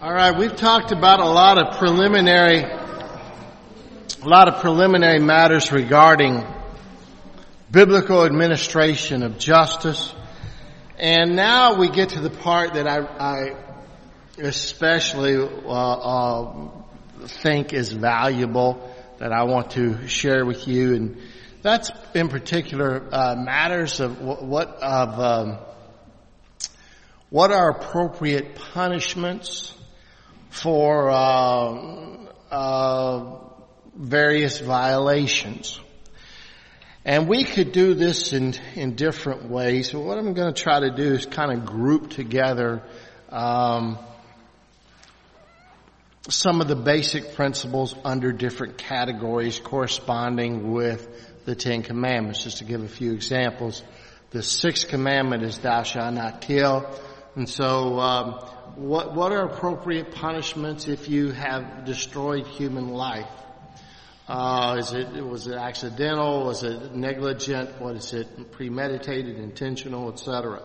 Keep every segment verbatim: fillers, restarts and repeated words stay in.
All right, we've talked about a lot of preliminary, a lot of preliminary matters regarding biblical administration of justice. And now we get to the part that I, I especially uh, uh, think is valuable, that I want to share with you, and that's in particular uh, matters of what, what of um, what are appropriate punishments for uh, uh, various violations. And we could do this in, in different ways. So what I'm going to try to do is kind of group together um, some of the basic principles under different categories corresponding with the Ten Commandments. Just to give a few examples, the sixth commandment is thou shalt not kill. And so um, what, what are appropriate punishments if you have destroyed human life? Uh, is it, was it accidental? Was it negligent? What is it? Premeditated, intentional, et cetera.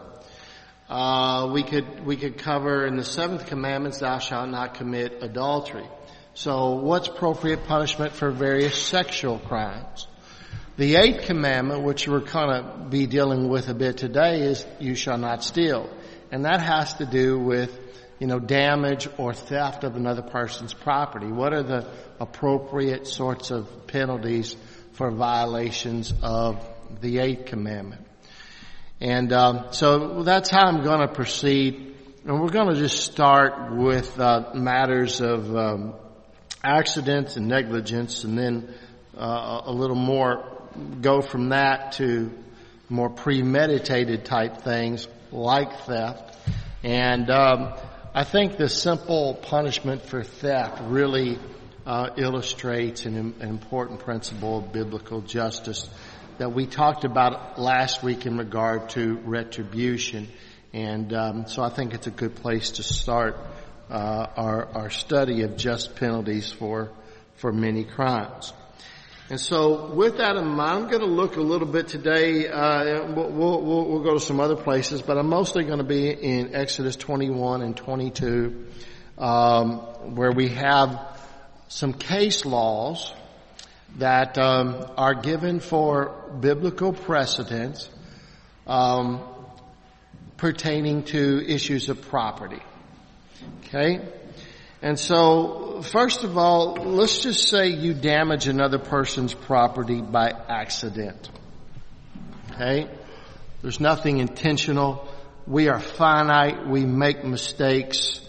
Uh, we could, we could cover in the seventh commandments, thou shalt not commit adultery. So what's appropriate punishment for various sexual crimes? The eighth commandment, which we're going to be dealing with a bit today, is you shall not steal. And that has to do with, you know, damage or theft of another person's property. What are the appropriate sorts of penalties for violations of the eighth commandment? And um, so that's how I'm going to proceed. And we're going to just start with uh, matters of um, accidents and negligence, and then uh, a little more go from that to more premeditated type things like theft. And um, I think the simple punishment for theft really uh, illustrates an, an important principle of biblical justice that we talked about last week in regard to retribution. And um, so I think it's a good place to start uh, our, our study of just penalties for for many crimes. And so with that in mind, I'm going to look a little bit today. Uh, we'll, we'll, we'll go to some other places, but I'm mostly going to be in Exodus twenty-one and twenty-two, um, where we have some case laws that um, are given for biblical precedents um, pertaining to issues of property. Okay? And so, first of all, let's just say you damage another person's property by accident. Okay? There's nothing intentional. We are finite. We make mistakes.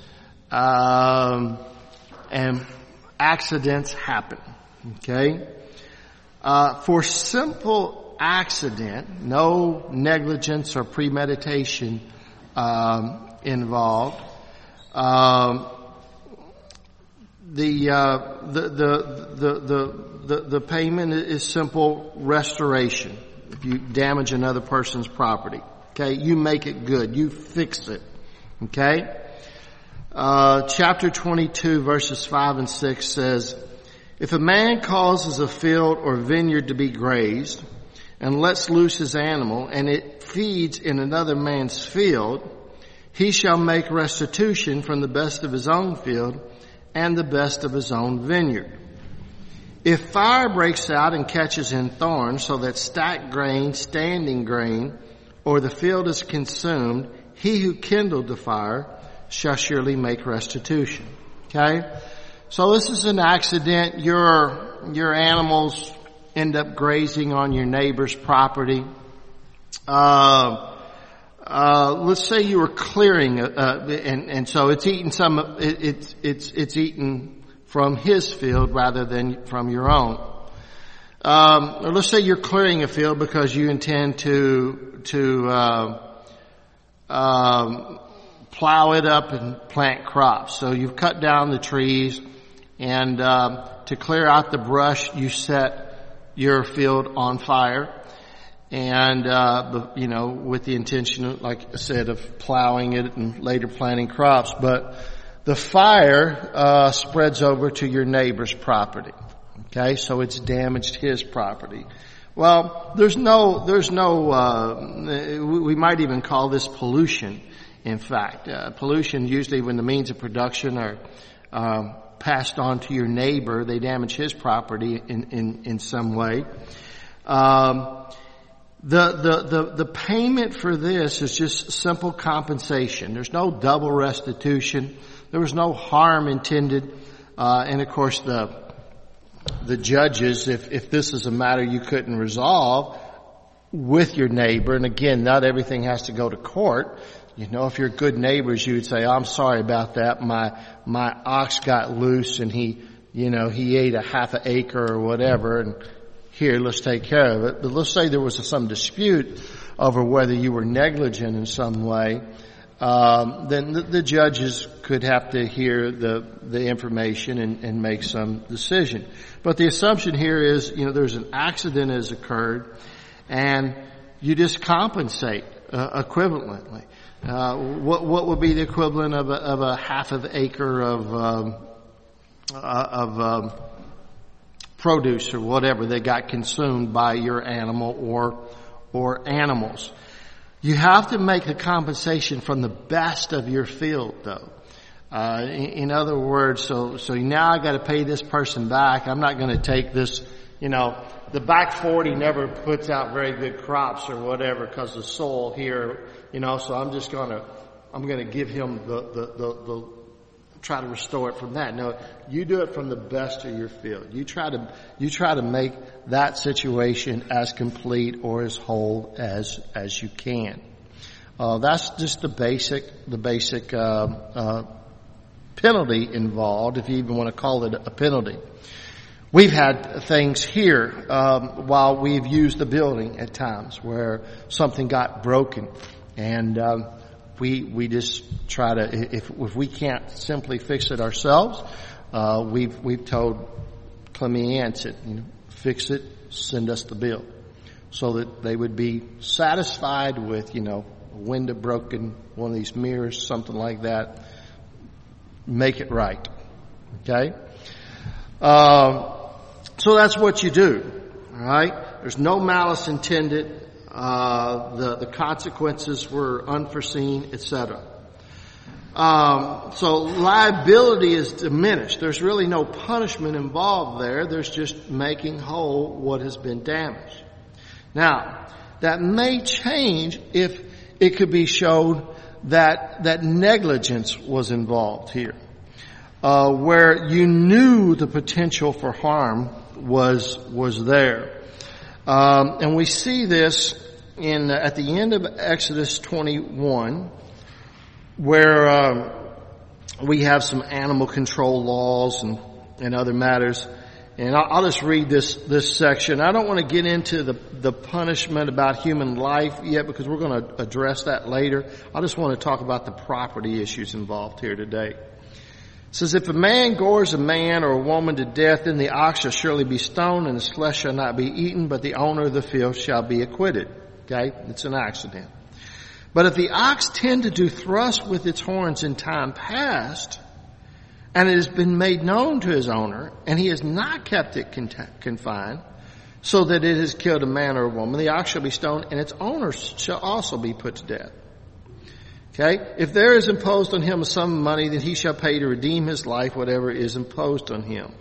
Um, and accidents happen. Okay? Uh, for simple accident, no negligence or premeditation um, involved. Um, The, uh, the, the, the, the, the, the payment is simple restoration. If you damage another person's property, okay, you make it good. You fix it, okay? Uh, chapter twenty-two verses five and six says, if a man causes a field or vineyard to be grazed and lets loose his animal and it feeds in another man's field, he shall make restitution from the best of his own field and the best of his own vineyard. If fire breaks out and catches in thorns, so that stacked grain, standing grain, or the field is consumed, he who kindled the fire shall surely make restitution. Okay? So this is an accident. Your, your animals end up grazing on your neighbor's property. Uh, Uh, let's say you were clearing, uh, and, and so it's eaten some, it, it's, it's, it's eaten from his field rather than from your own. Um, or let's say you're clearing a field because you intend to, to, uh, um, plow it up and plant crops. So you've cut down the trees, and, um, to clear out the brush, you set your field on fire. And, uh, you know, with the intention, like I said, of plowing it and later planting crops. But the fire, uh, spreads over to your neighbor's property. Okay. So it's damaged his property. Well, there's no, there's no, uh, we might even call this pollution. In fact, uh, pollution usually when the means of production are um, passed on to your neighbor, they damage his property in in, in some way. Um, the, the the the payment for this is just simple compensation. There's no double restitution. There was no harm intended, uh, and of course the the judges, if if this is a matter you couldn't resolve with your neighbor, and again, not everything has to go to court. You know, if you're good neighbors, you would say, oh, I'm sorry about that. My, my ox got loose and he, you know, he ate a half an acre or whatever, and here, let's take care of it. But let's say there was some dispute over whether you were negligent in some way, um, then the, the judges could have to hear the, the information and, and make some decision. But the assumption here is, you know, there's an accident has occurred and you just compensate uh, equivalently. Uh, what, what would be the equivalent of a, of a half of acre of, um, uh, of, um, produce or whatever that got consumed by your animal or, or animals? You have to make a compensation from the best of your field though. Uh, in, in other words, so, so now I gotta pay this person back. I'm not gonna take this, you know, the back forty never puts out very good crops or whatever because the soil here, you know, so I'm just gonna, I'm gonna give him the, the, the, the, try to restore it from that. No, you do it from the best of your field. You try to, you try to make that situation as complete or as whole as, as you can. Uh, that's just the basic, the basic, uh, uh, penalty involved, if you even want to call it a penalty. We've had things here um, while we've used the building at times where something got broken, and um, we we just try to, if if we can't simply fix it ourselves, uh, we've we've told Clemmy said, you know, fix it, send us the bill, so that they would be satisfied with, you know, a window broken, one of these mirrors, something like that. Make it right, okay? Um, So that's what you do, all right? There's no malice intended. Uh, the, the consequences were unforeseen, et cetera. Um, so liability is diminished. There's really no punishment involved there. There's just making whole what has been damaged. Now, that may change if it could be shown that, that negligence was involved here. Uh, where you knew the potential for harm was was there, um, and we see this in at the end of Exodus twenty-one, where um, we have some animal control laws and and other matters. And I'll, I'll just read this this section. I don't want to get into the the punishment about human life yet because we're going to address that later. I just want to talk about the property issues involved here today. It says, if a man gores a man or a woman to death, then the ox shall surely be stoned, and his flesh shall not be eaten, but the owner of the field shall be acquitted. Okay? It's an accident. But if the ox tended to thrust with its horns in time past, and it has been made known to his owner, and he has not kept it confined, so that it has killed a man or a woman, the ox shall be stoned, and its owner shall also be put to death. Okay? If there is imposed on him a sum of money, then he shall pay to redeem his life whatever is imposed on him.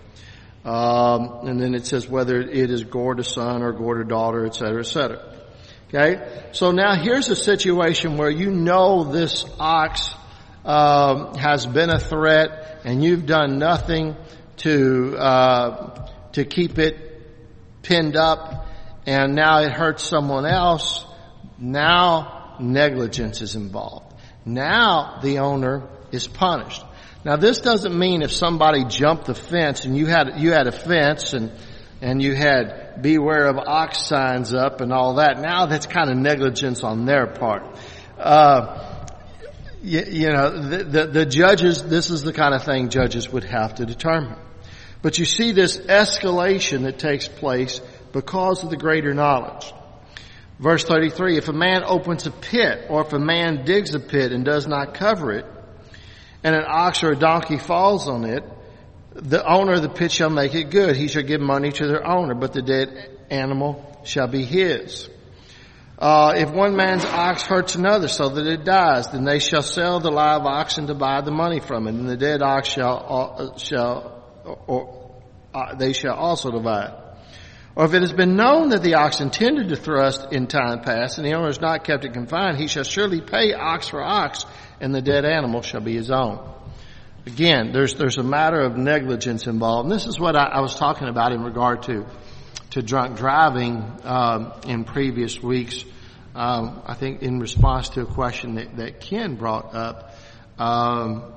Um, and then it says whether it is gored a son or gored a daughter, et cetera, et cetera. Okay? So now here's a situation where you know this ox um, has been a threat, and you've done nothing to uh, to keep it pinned up, and now it hurts someone else. Now negligence is involved. Now the owner is punished. Now this doesn't mean if somebody jumped the fence and you had you had a fence and and you had beware of ox signs up and all that. Now that's kind of negligence on their part. Uh, you, you know, the, the, the judges, this is the kind of thing judges would have to determine. But you see this escalation that takes place because of the greater knowledge. Verse thirty-three, if a man opens a pit, or if a man digs a pit and does not cover it, and an ox or a donkey falls on it, the owner of the pit shall make it good. He shall give money to their owner, but the dead animal shall be his. Uh, if one man's ox hurts another so that it dies, then they shall sell the live ox and divide the money from it, and the dead ox shall, uh, shall, or, uh, they shall also divide. Or if it has been known that the ox intended to thrust in time past, and the owner has not kept it confined, he shall surely pay ox for ox, and the dead animal shall be his own. Again, there's, there's a matter of negligence involved. And this is what I, I was talking about in regard to to drunk driving um, in previous weeks. Um, I think in response to a question that, that Ken brought up. Um,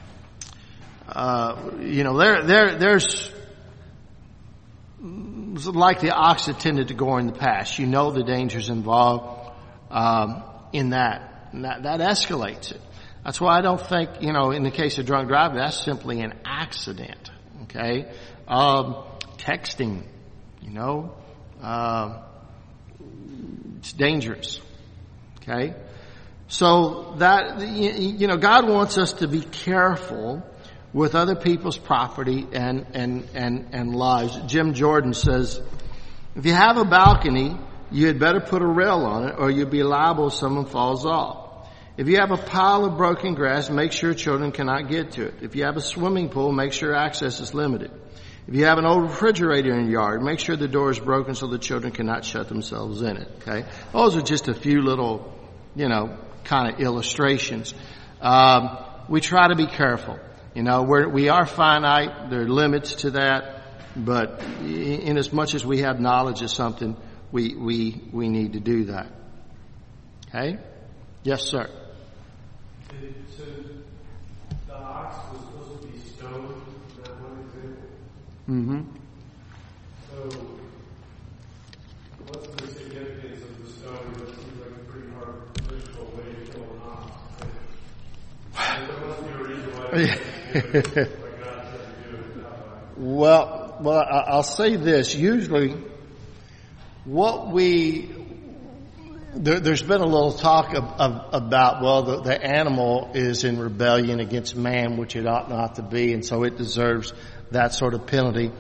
uh, you know, there there there's like the ox that tended to gore in the past. You know the dangers involved um, in that. And that. That escalates it. That's why I don't think, you know, in the case of drunk driving, that's simply an accident. Okay, um, texting. You know, uh, it's dangerous. Okay? So that, you know, God wants us to be careful with other people's property and, and, and, and lives. Jim Jordan says, if you have a balcony, you had better put a rail on it or you'll be liable if someone falls off. If you have a pile of broken grass, make sure children cannot get to it. If you have a swimming pool, make sure access is limited. If you have an old refrigerator in your yard, make sure the door is broken so the children cannot shut themselves in it. Okay, those are just a few little, you know, kind of illustrations. Um, we try to be careful. You know, we're, we are finite. There are limits to that, but in as much as we have knowledge of something, we we we need to do that. Okay? Yes, sir. So the ox was supposed to be stoned. Mm-hmm. So, what's the significance of the stone? That seems like a pretty hard physical way to kill an ox. There must be a reason why God said to do it that way. Well, well, I'll say this. Usually, what we there, there's been a little talk of, of, about well, the, the animal is in rebellion against man, which it ought not to be, and so it deserves that sort of penalty.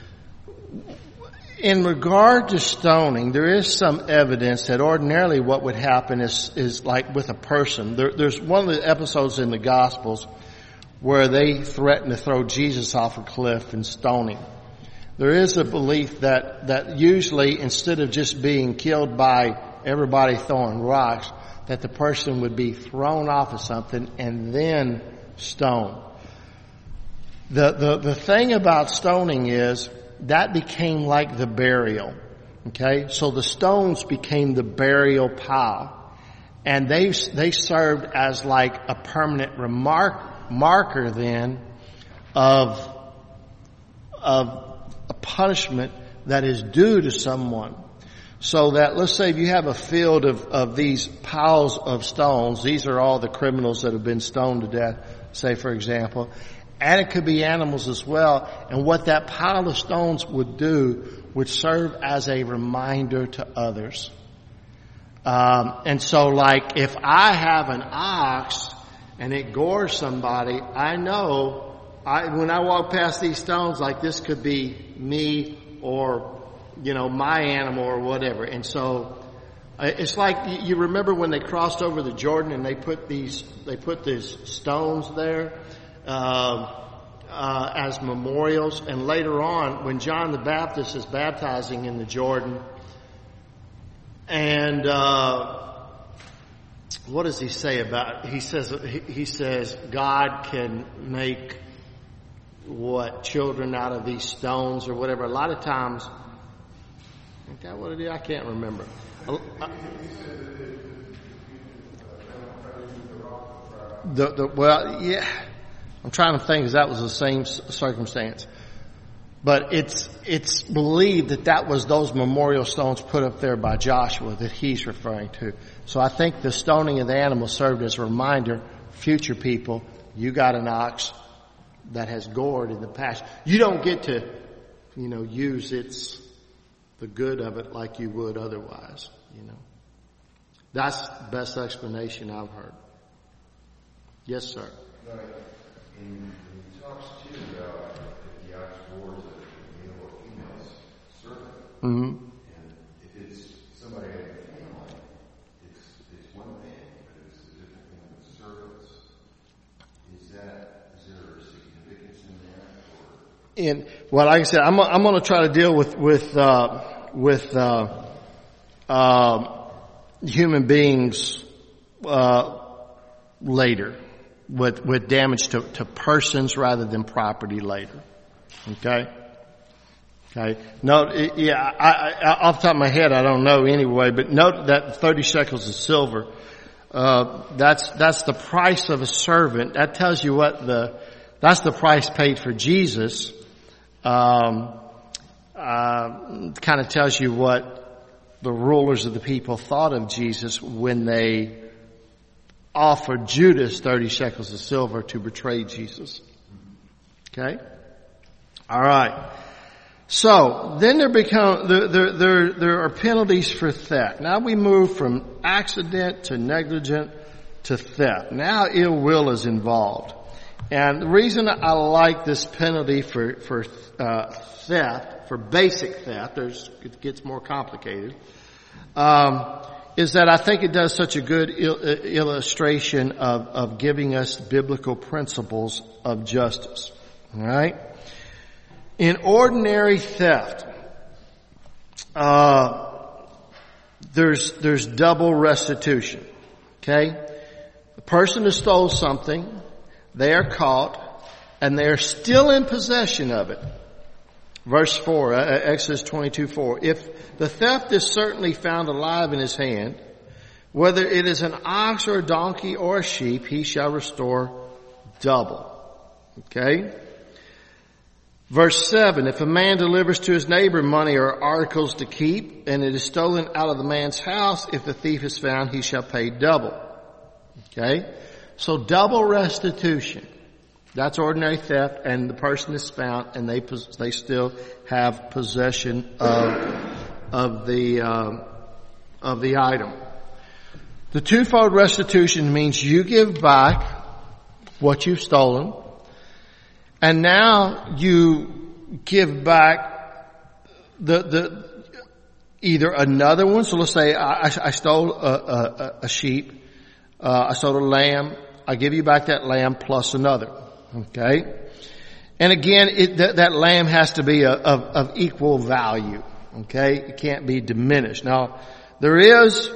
In regard to stoning, there is some evidence that ordinarily what would happen is, is like with a person. There, there's one of the episodes in the Gospels where they threaten to throw Jesus off a cliff and stone him. There is a belief that, that usually instead of just being killed by everybody throwing rocks, that the person would be thrown off of something and then stoned. The, the, the thing about stoning is that became like the burial. Okay? So the stones became the burial pile. And they, they served as like a permanent remark, marker then of, of a punishment that is due to someone. So that, let's say if you have a field of, of these piles of stones, these are all the criminals that have been stoned to death, say for example, and it could be animals as well. And what that pile of stones would do would serve as a reminder to others. Um, and so like if I have an ox and it gores somebody, I know I, when I walk past these stones, like this could be me or, you know, my animal or whatever. And so it's like you remember when they crossed over the Jordan and they put these, they put these stones there. Uh, uh, as memorials, and later on when John the Baptist is baptizing in the Jordan, and uh, what does he say about it? He says he, he says God can make what children out of these stones or whatever. A lot of times, is that what it is? I can't remember. The, the, well, yeah. I'm trying to think if that was the same circumstance. But it's, it's believed that that was those memorial stones put up there by Joshua that he's referring to. So I think the stoning of the animal served as a reminder, future people, you got an ox that has gored in the past. You don't get to, you know, use its, the good of it like you would otherwise, you know. That's the best explanation I've heard. Yes, sir. Right. And he talks too about if the ox gores a male or female servant. Mm-hmm. And if it's somebody in the family, in, well, like I said, I'm, I'm going to try to deal with, with, uh, with, uh, uh, human beings, uh, later with, with damage to, to persons rather than property later. Okay? Okay. Note, yeah, I, I, off the top of my head, I don't know anyway, but note that thirty shekels of silver, uh, that's, that's the price of a servant. That tells you what the, that's the price paid for Jesus. Um, uh, kind of tells you what the rulers of the people thought of Jesus when they offered Judas thirty shekels of silver to betray Jesus. Okay? All right. So, then there become, there, there, there, there are penalties for theft. Now we move from accident to negligent to theft. Now ill will is involved. And the reason I like this penalty for, for, uh, theft, for basic theft, there's, it gets more complicated, um, is that I think it does such a good il- illustration of, of giving us biblical principles of justice. All right? In ordinary theft, uh, there's, there's double restitution. Okay? The person who stole something, they are caught, and they are still in possession of it. Verse four, uh, Exodus twenty-two four. If the theft is certainly found alive in his hand, whether it is an ox or a donkey or a sheep, he shall restore double. Okay? Verse seven, if a man delivers to his neighbor money or articles to keep, and it is stolen out of the man's house, if the thief is found, he shall pay double. Okay? So double restitution. That's ordinary theft, and the person is found, and they they still have possession of of the um, of the item. The twofold restitution means you give back what you've stolen, and now you give back the the either another one. So let's say I, I stole a, a, a sheep, uh, I stole a lamb. I give you back that lamb plus another. Okay? And again, it, that, that lamb has to be a, of, of equal value. Okay? It can't be diminished. Now, there is,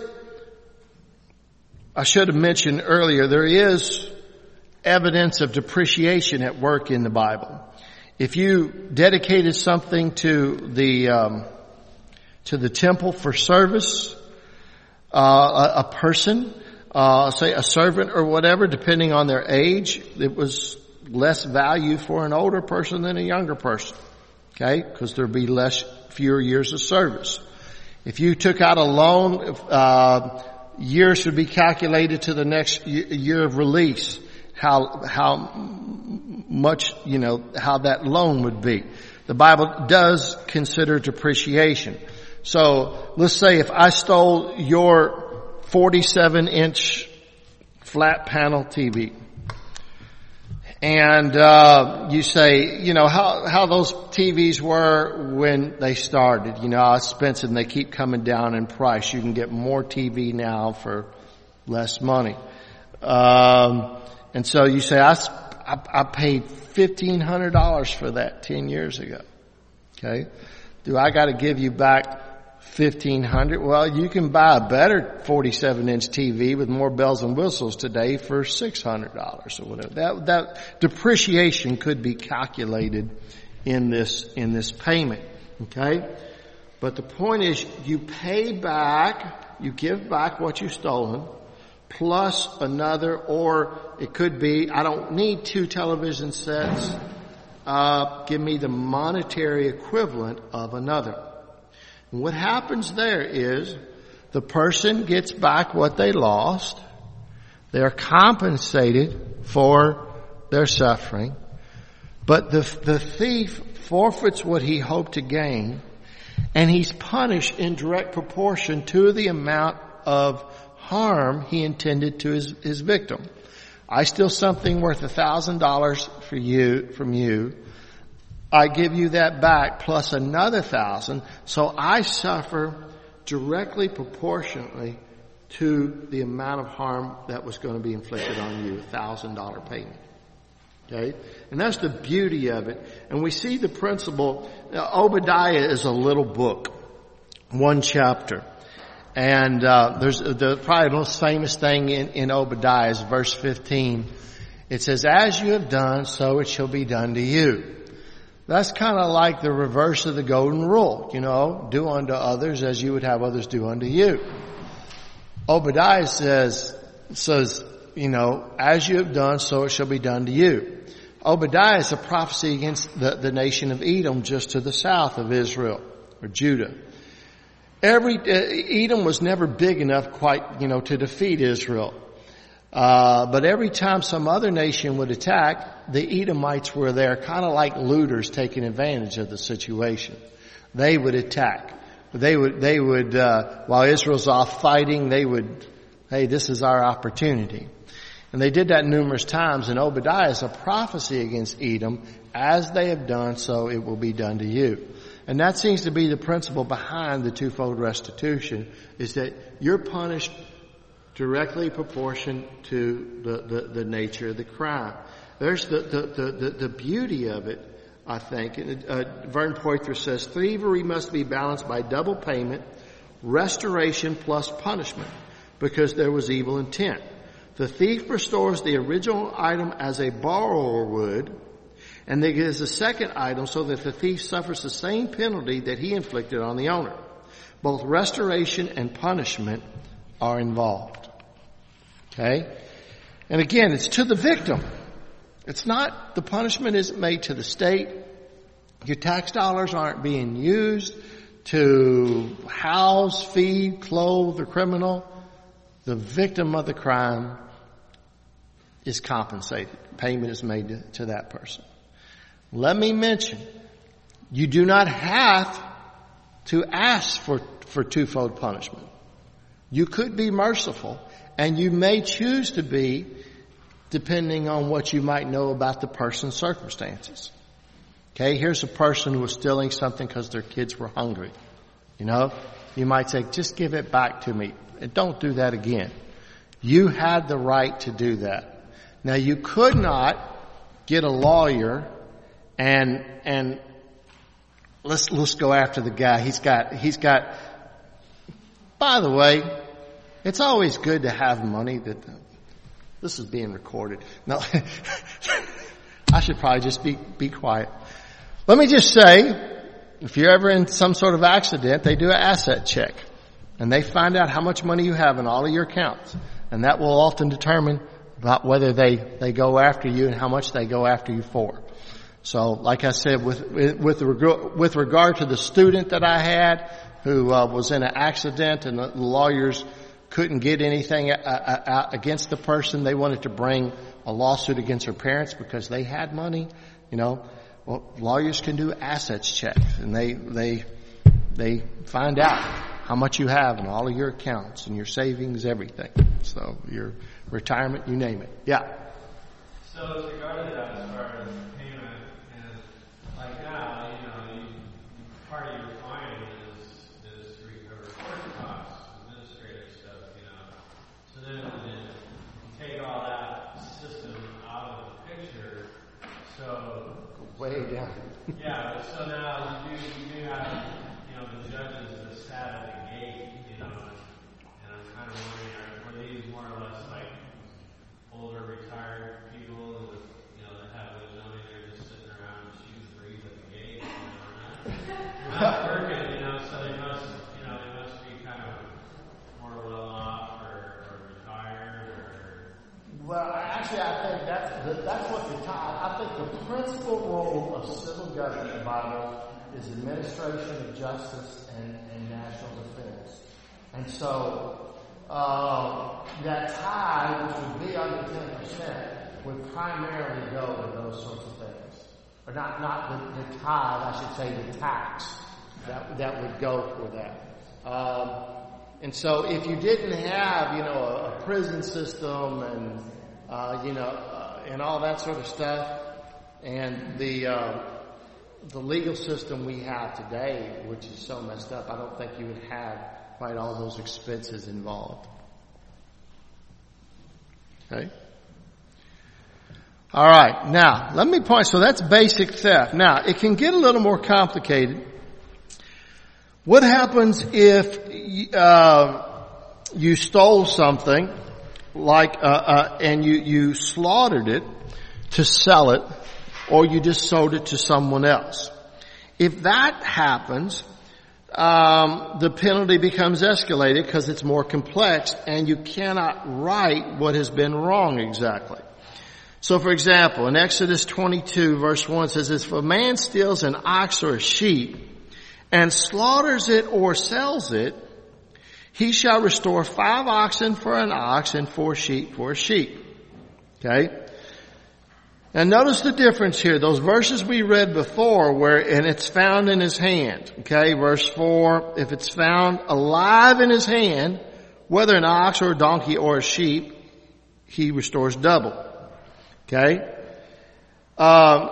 I should have mentioned earlier, there is evidence of depreciation at work in the Bible. If you dedicated something to the, um, to the temple for service, uh, a, a person, uh, say a servant or whatever, depending on their age, it was less value for an older person than a younger person. Okay? Because there'd be less, fewer years of service. If you took out a loan, uh, years would be calculated to the next year of release. How, how much, you know, how that loan would be. The Bible does consider depreciation. So, let's say if I stole your forty-seven inch flat panel T V, and uh you say, you know, how how those T Vs were when they started, you know, how expensive, and they keep coming down in price. You can get more T V now for less money. Um and so you say, I, I, I paid fifteen hundred dollars for that ten years ago. Okay? Do I got to give you back fifteen hundred dollars? Well, you can buy a better forty-seven inch T V with more bells and whistles today for six hundred dollars or whatever. That, that depreciation could be calculated in this, in this payment. Okay? But the point is, you pay back, you give back what you've stolen, plus another, or it could be, I don't need two television sets, uh, give me the monetary equivalent of another. And what happens there is, the person gets back what they lost, they're compensated for their suffering, but the, the thief forfeits what he hoped to gain, and he's punished in direct proportion to the amount of harm he intended to his, his victim. I steal something worth a thousand dollars for you, from you. I give you that back plus another thousand, so I suffer directly proportionately to the amount of harm that was going to be inflicted on you, a thousand dollar payment. Okay? And that's the beauty of it. And we see the principle. Now, Obadiah is a little book, one chapter. And uh, there's the probably the most famous thing in, in Obadiah is verse fifteen. It says, "As you have done, so it shall be done to you." That's kind of like the reverse of the golden rule. You know, do unto others as you would have others do unto you. Obadiah says, says, you know, as you have done, so it shall be done to you. Obadiah is a prophecy against the, the nation of Edom just to the south of Israel, or Judah. Every, uh, Edom was never big enough quite, you know, to defeat Israel. Uh, but every time some other nation would attack, the Edomites were there, kind of like looters taking advantage of the situation. They would attack. They would, they would, uh, while Israel's off fighting, they would, hey, this is our opportunity. And they did that numerous times, and Obadiah is a prophecy against Edom. As they have done, so it will be done to you. And that seems to be the principle behind the twofold restitution, is that you're punished directly proportioned to the, the, the nature of the crime. There's the, the, the, the, the beauty of it, I think. Uh, Vern Poitras says, thievery must be balanced by double payment, restoration plus punishment, because there was evil intent. The thief restores the original item as a borrower would, and there is a second item so that the thief suffers the same penalty that he inflicted on the owner. Both restoration and punishment are involved. Okay? And again, it's to the victim. It's not, the punishment isn't made to the state. Your tax dollars aren't being used to house, feed, clothe the criminal. The victim of the crime is compensated. Payment is made to, to that person. Let me mention, you do not have to ask for, for twofold punishment. You could be merciful, and you may choose to be, depending on what you might know about the person's circumstances. Okay, here's a person who was stealing something because their kids were hungry. You know, you might say, just give it back to me, and don't do that again. You had the right to do that. Now, you could not get a lawyer and and let's let's go after the guy. He's got he's got. By the way, it's always good to have money. That this is being recorded. No, I should probably just be be quiet. Let me just say, if you're ever in some sort of accident, they do an asset check, and they find out how much money you have in all of your accounts, and that will often determine about whether they, they go after you and how much they go after you for. So, like I said, with with with regard to the student that I had who uh, was in an accident and the lawyers couldn't get anything a, a, a, against the person, they wanted to bring a lawsuit against her parents because they had money. You know, well, lawyers can do assets checks, and they they they find out how much you have in all of your accounts and your savings, everything. So your retirement, you name it. Yeah. So with regard to that, as far as payment, and like now, you know, you, part of your client is is to recover court costs, administrative stuff, you know. So then, then you take all that system out of the picture. So way down. Yeah. So now you do you do have, you know, the judges that sat at the gate, you know, and I'm kind of wondering, are, were these more or less like older retired people with, you know, that have no zoning, they're just sitting around shooting breeze at the gate, you know, not, not working, you know, so they must, you know, they must be kind of more well off or, or retired or. Well, actually, I think that's the, that's what the tie. I think the principal role of civil government in the Bible is administration of justice and, and national defense, and so. Uh, that tithe, which would be under ten percent, would primarily go to those sorts of things. Or not, not the, the tithe, I should say the tax that, that would go for that. Um, and so if you didn't have, you know, a, a prison system and, uh, you know, uh, and all that sort of stuff, and the, uh, the legal system we have today, which is so messed up, I don't think you would have quite all those expenses involved. Okay? All right. Now, let me point. So that's basic theft. Now, it can get a little more complicated. What happens if uh, you stole something, like uh, uh, and you you slaughtered it to sell it, or you just sold it to someone else? If that happens, um, the penalty becomes escalated because it's more complex, and you cannot right what has been wrong exactly. So, for example, in Exodus twenty-two, verse one says, "If a man steals an ox or a sheep and slaughters it or sells it, he shall restore five oxen for an ox and four sheep for a sheep." Okay? Now notice the difference here. Those verses we read before where, and it's found in his hand. Okay? Verse four, if it's found alive in his hand, whether an ox or a donkey or a sheep, he restores double. Okay? Um,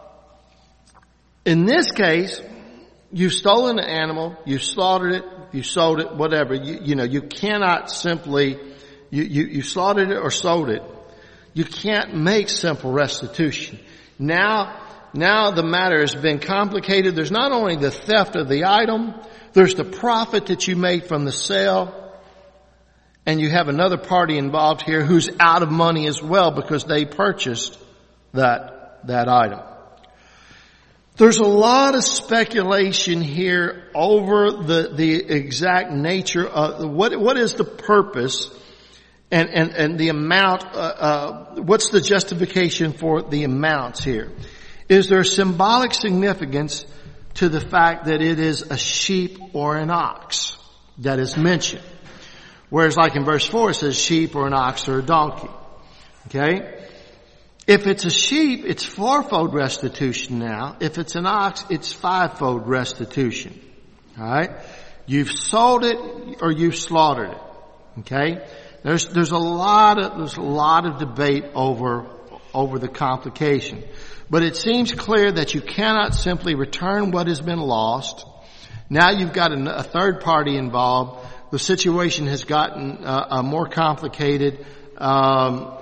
in this case, you've stolen an animal, you've slaughtered it, you sold it, whatever. You, you know, you cannot simply, you, you, you slaughtered it or sold it. You can't make simple restitution. Now, now the matter has been complicated. There's not only the theft of the item, there's the profit that you made from the sale, and you have another party involved here who's out of money as well because they purchased that, that item. There's a lot of speculation here over the, the exact nature of what, what is the purpose and, and, and the amount, uh, uh, what's the justification for the amounts here? Is there symbolic significance to the fact that it is a sheep or an ox that is mentioned? Whereas like in verse four it says sheep or an ox or a donkey. Okay? If it's a sheep, it's fourfold restitution now. If it's an ox, it's fivefold restitution. Alright? You've sold it or you've slaughtered it. Okay? There's, there's a lot of, there's a lot of debate over, over the complication. But it seems clear that you cannot simply return what has been lost. Now you've got a, a third party involved. The situation has gotten uh, uh, more complicated, um,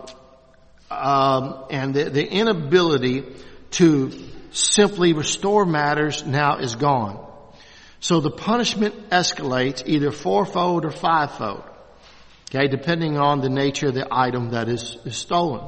um, and the, the inability to simply restore matters now is gone. So the punishment escalates either fourfold or fivefold, okay, depending on the nature of the item that is, is stolen.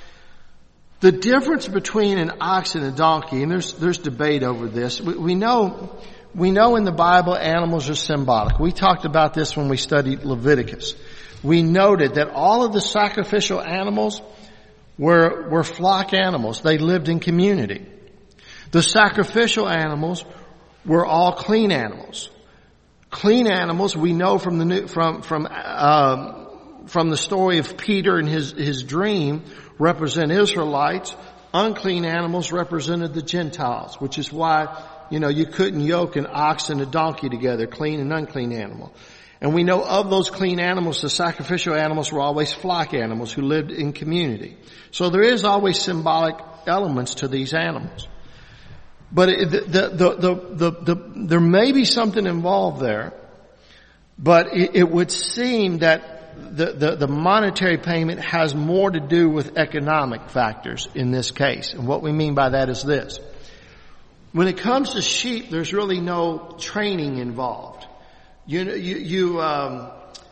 The difference between an ox and a donkey, and there's there's debate over this. We, we know. We know in the Bible animals are symbolic. We talked about this when we studied Leviticus. We noted that all of the sacrificial animals were, were flock animals. They lived in community. The sacrificial animals were all clean animals. Clean animals, we know from the new, from, from, um, from the story of Peter and his, his dream, represent Israelites. Unclean animals represented the Gentiles, which is why You know, you couldn't yoke an ox and a donkey together, clean and unclean animal. And we know of those clean animals, the sacrificial animals were always flock animals who lived in community. So there is always symbolic elements to these animals. But it, the, the, the, the, the, there may be something involved there, but it, it would seem that the, the, the monetary payment has more to do with economic factors in this case. And what we mean by that is this. When it comes to sheep, there's really no training involved. You, you, you, um,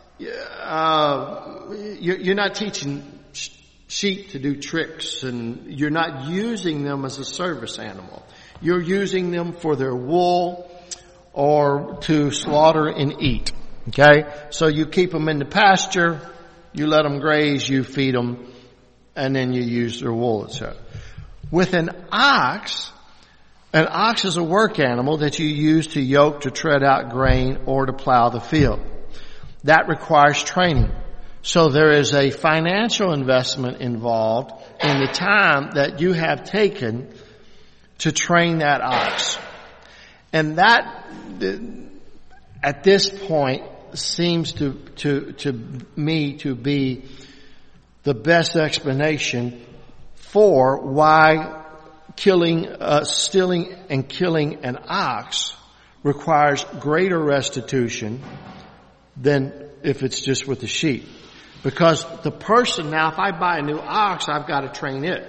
uh, you're not teaching sheep to do tricks, and you're not using them as a service animal. You're using them for their wool or to slaughter and eat. Okay? So you keep them in the pasture, you let them graze, you feed them, and then you use their wool, et cetera. With an ox, An ox is a work animal that you use to yoke, to tread out grain, or to plow the field. That requires training. So there is a financial investment involved in the time that you have taken to train that ox. And that, at this point, seems to, to, to me to be the best explanation for why Killing, uh, stealing and killing an ox requires greater restitution than if it's just with the sheep. Because the person, now if I buy a new ox, I've got to train it.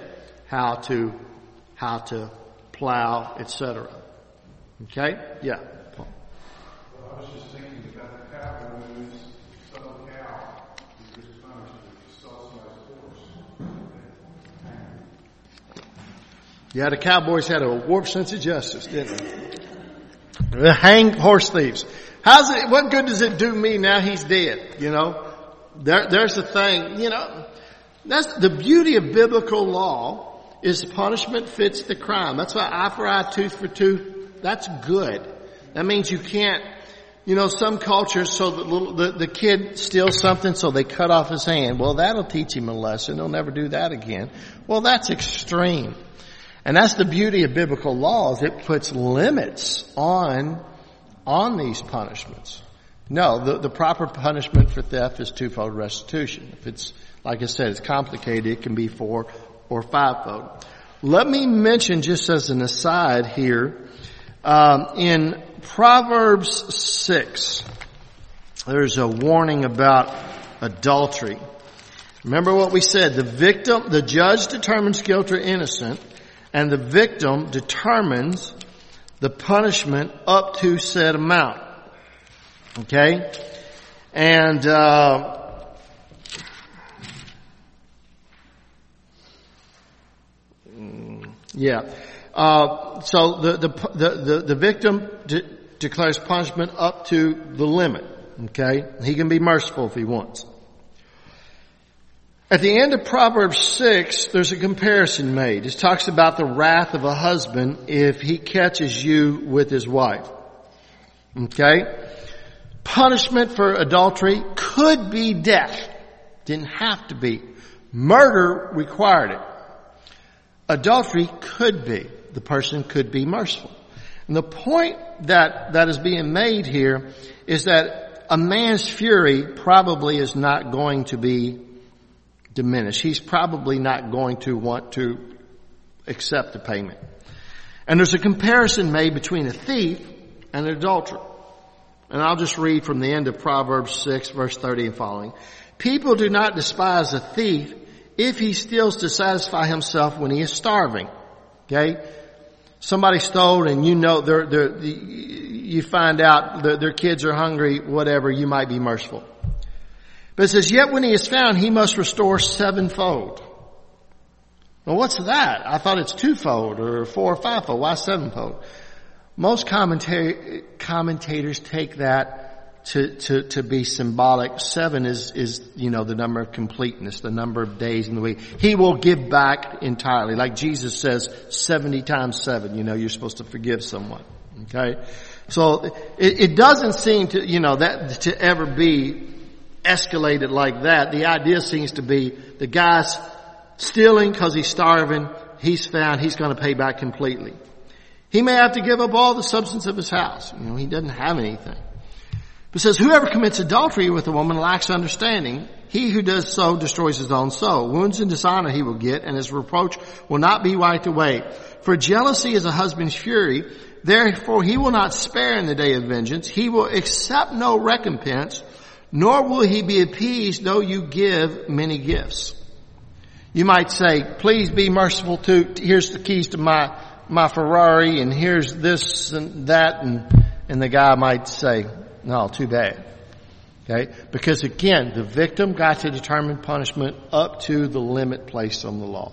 how to, how to plow, et cetera. Okay? Yeah. Well, I was just thinking about the cowboy who's stole a cow. He was punished if he stole somebody's horse. Yeah, the cowboys had a warped sense of justice, didn't they? They hanged horse thieves. How's it, what good does it do me now he's dead? You know? There, there's the thing, you know, that's the beauty of biblical law is punishment fits the crime. That's why eye for eye, tooth for tooth, that's good. That means you can't, you know, some cultures, so the little, the, the kid steals something, so they cut off his hand. Well, that'll teach him a lesson. He'll never do that again. Well, that's extreme. And that's the beauty of biblical laws. It puts limits on, on these punishments. No, the, the proper punishment for theft is twofold restitution. If it's, like I said, it's complicated, it can be four or fivefold. Let me mention, just as an aside here, um, in Proverbs six, there's a warning about adultery. Remember what we said, the victim, the judge determines guilt or innocent, and the victim determines the punishment up to said amount. Okay? And, uh, yeah. Uh, so the, the, the, the, the victim de- declares punishment up to the limit. Okay? He can be merciful if he wants. At the end of Proverbs six, there's a comparison made. It talks about the wrath of a husband if he catches you with his wife. Okay? Punishment for adultery could be death. Didn't have to be. Murder required it. Adultery could be. The person could be merciful. And the point that, that is being made here is that a man's fury probably is not going to be diminished. He's probably not going to want to accept the payment. And there's a comparison made between a thief and an adulterer. And I'll just read from the end of Proverbs six, verse thirty and following. People do not despise a thief if he steals to satisfy himself when he is starving. Okay? Somebody stole and you know they're, they're, you find out that their kids are hungry, whatever, you might be merciful. But it says, yet when he is found, he must restore sevenfold. Well, what's that? I thought it's twofold or four or fivefold. Why sevenfold? Most commenta- commentators take that to, to, to be symbolic. Seven is, is, you know, the number of completeness, the number of days in the week. He will give back entirely. Like Jesus says, seventy times seven, you know, you're supposed to forgive someone. Okay? So it, it doesn't seem to, you know, that to ever be escalated like that. The idea seems to be the guy's stealing because he's starving. He's found. He's going to pay back completely. He may have to give up all the substance of his house. You know, he doesn't have anything. It says, whoever commits adultery with a woman lacks understanding. He who does so destroys his own soul. Wounds and dishonor he will get, and his reproach will not be wiped away. For jealousy is a husband's fury. Therefore he will not spare in the day of vengeance. He will accept no recompense, nor will he be appeased though you give many gifts. You might say, please be merciful to, here's the keys to my, my Ferrari, and here's this and that, and, and the guy might say, no, too bad. Okay? Because again, the victim got to determine punishment up to the limit placed on the law.